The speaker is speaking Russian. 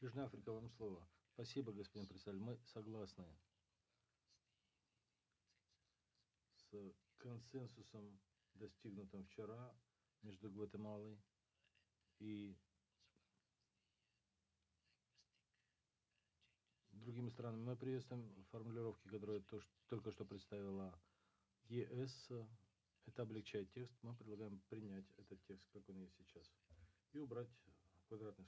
Южная Африка, вам слово. Спасибо, господин председатель. Мы согласны с консенсусом, достигнутым вчера между Гватемалой и другими странами. Мы приветствуем формулировки, которые только что представила ЕС. Это облегчает текст. Мы предлагаем принять этот текст, как он есть сейчас, и убрать квадратный